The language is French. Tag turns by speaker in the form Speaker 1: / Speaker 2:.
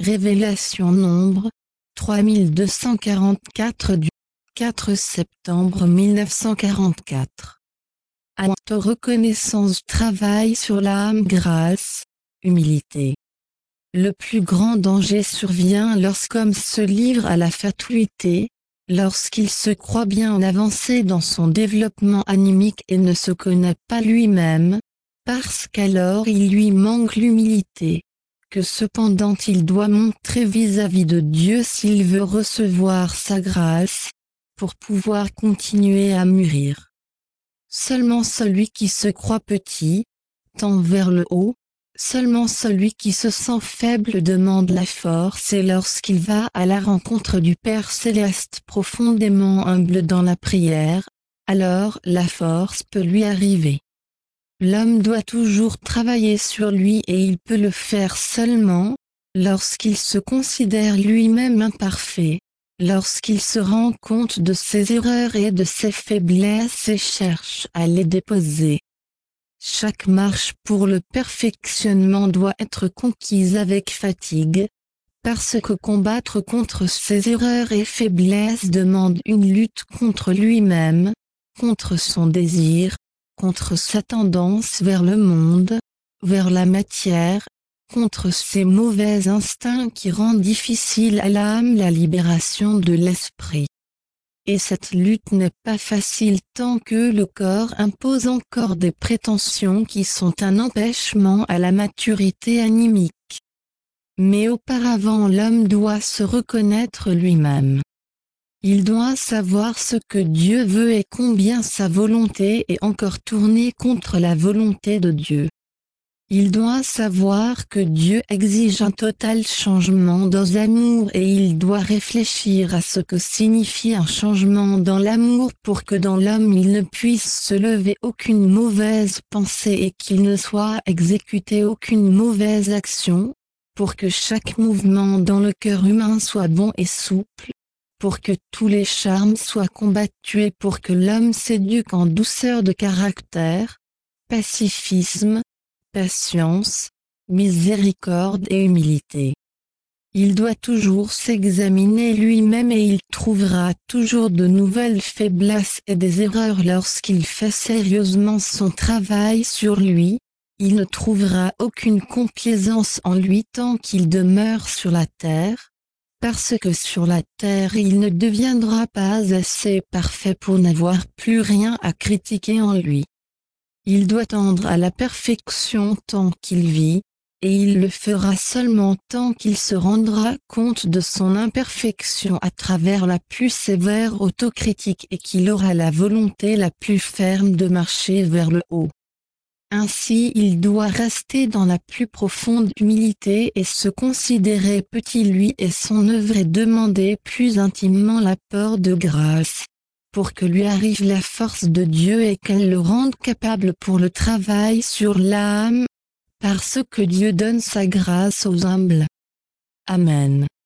Speaker 1: Révélation Nombre 3244 du 4 septembre 1944. Acte reconnaissance travail sur l'âme grâce, humilité. Le plus grand danger survient lorsqu'homme se livre à la fatuité, lorsqu'il se croit bien avancé dans son développement animique et ne se connaît pas lui-même, parce qu'alors il lui manque l'humilité, que cependant il doit montrer vis-à-vis de Dieu s'il veut recevoir sa grâce, pour pouvoir continuer à mûrir. Seulement celui qui se croit petit, tend vers le haut, seulement celui qui se sent faible demande la force et lorsqu'il va à la rencontre du Père Céleste profondément humble dans la prière, alors la force peut lui arriver. L'homme doit toujours travailler sur lui et il peut le faire seulement lorsqu'il se considère lui-même imparfait, lorsqu'il se rend compte de ses erreurs et de ses faiblesses et cherche à les déposer. Chaque marche pour le perfectionnement doit être conquise avec fatigue, parce que combattre contre ses erreurs et faiblesses demande une lutte contre lui-même, contre son désir, contre sa tendance vers le monde, vers la matière, contre ses mauvais instincts qui rendent difficile à l'âme la libération de l'esprit. Et cette lutte n'est pas facile tant que le corps impose encore des prétentions qui sont un empêchement à la maturité animique. Mais auparavant l'homme doit se reconnaître lui-même. Il doit savoir ce que Dieu veut et combien sa volonté est encore tournée contre la volonté de Dieu. Il doit savoir que Dieu exige un total changement dans l'amour et il doit réfléchir à ce que signifie un changement dans l'amour pour que dans l'homme il ne puisse se lever aucune mauvaise pensée et qu'il ne soit exécuté aucune mauvaise action, pour que chaque mouvement dans le cœur humain soit bon et souple, pour que tous les charmes soient combattus et pour que l'homme s'éduque en douceur de caractère, pacifisme, patience, miséricorde et humilité. Il doit toujours s'examiner lui-même et il trouvera toujours de nouvelles faiblesses et des erreurs lorsqu'il fait sérieusement son travail sur lui. Il ne trouvera aucune complaisance en lui tant qu'il demeure sur la terre, parce que sur la terre il ne deviendra pas assez parfait pour n'avoir plus rien à critiquer en lui. Il doit tendre à la perfection tant qu'il vit, et il le fera seulement tant qu'il se rendra compte de son imperfection à travers la plus sévère autocritique et qu'il aura la volonté la plus ferme de marcher vers le haut. Ainsi il doit rester dans la plus profonde humilité et se considérer petit lui et son œuvre et demander plus intimement l'apport de grâce, pour que lui arrive la force de Dieu et qu'elle le rende capable pour le travail sur l'âme, parce que Dieu donne sa grâce aux humbles. Amen.